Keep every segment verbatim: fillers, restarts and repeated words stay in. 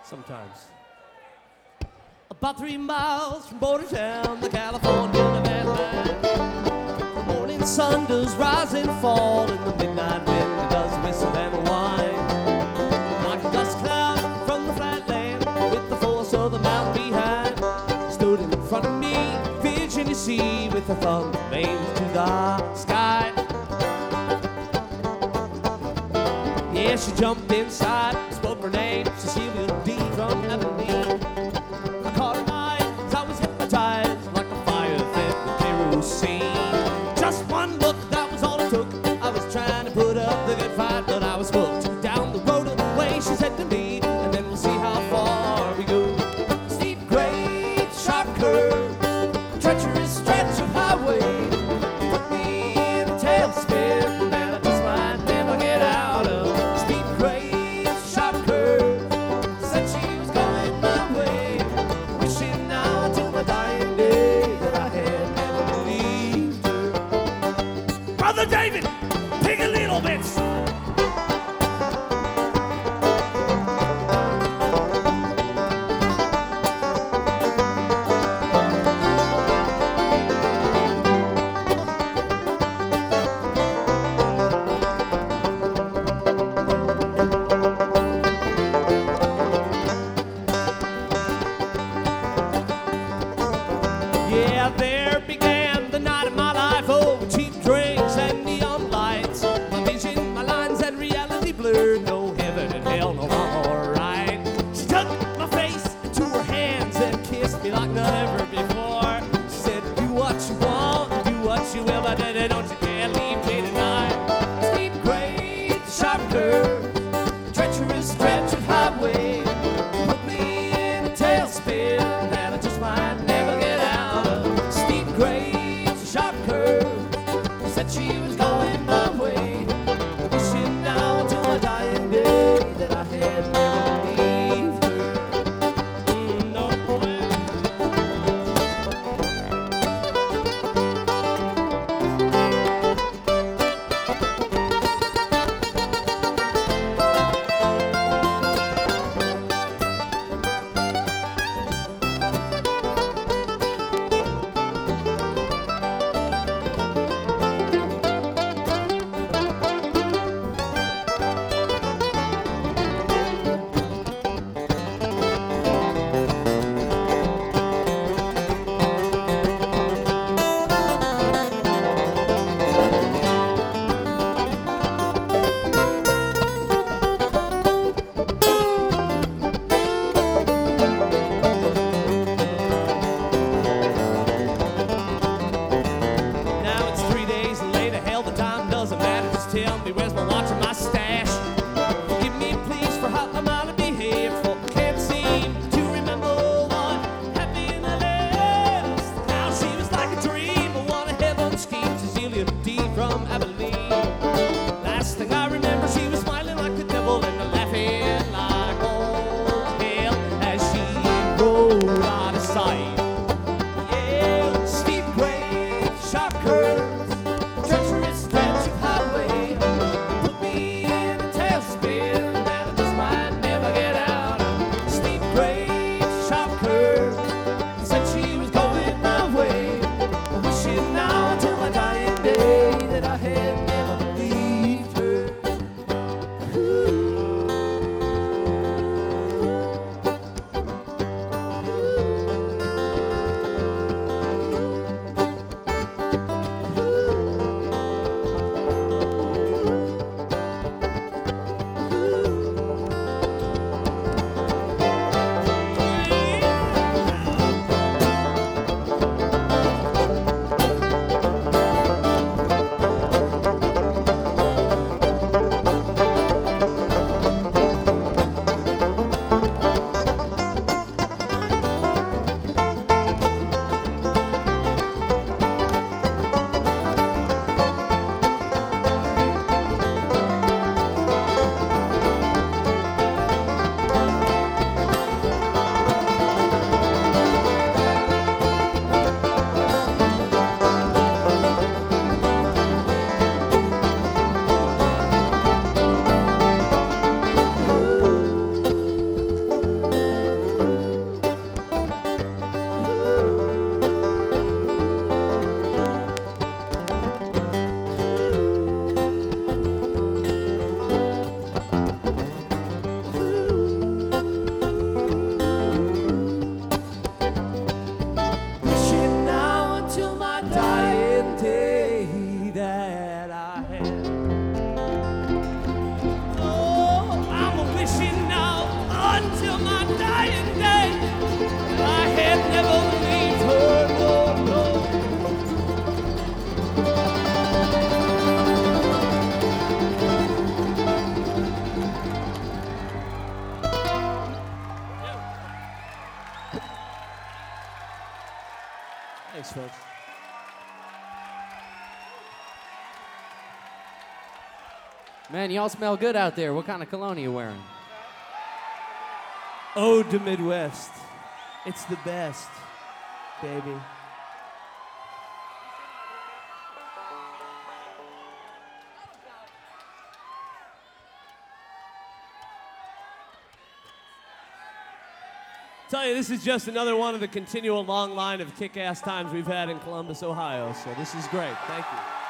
Sometimes. About three miles from border town, the California Nevada line. The morning sun does rise and fall, and the midnight wind does whistle and whine. Like a dust cloud from the flatland, with the force of the mountain behind, stood in front of me, Virginia Sea, with her thumb aimed to the sky. Yeah, she jumped inside, spoke her name, Cecilia D. from Abilene. I caught her eyes, I was hypnotized, like a fire fed with kerosene. Just one look, that was all it took. I was trying to put up the good fight, but I was hooked. Down the road away, she said to me, and then we'll see how far we go. Steep grades, sharp curves, treacherous stretch of highway, put me in a tailspin that I just might never get out of. Steep grades, Thanks, folks. Man, y'all smell good out there. What kind of cologne are you wearing? Ode to Midwest. It's the best, baby. Tell you, this is just another one of the continual long line of kick-ass times we've had in Columbus, Ohio. So this is great. Thank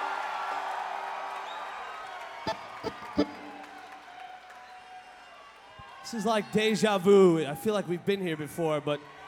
you. This is like deja vu. I feel like we've been here before, but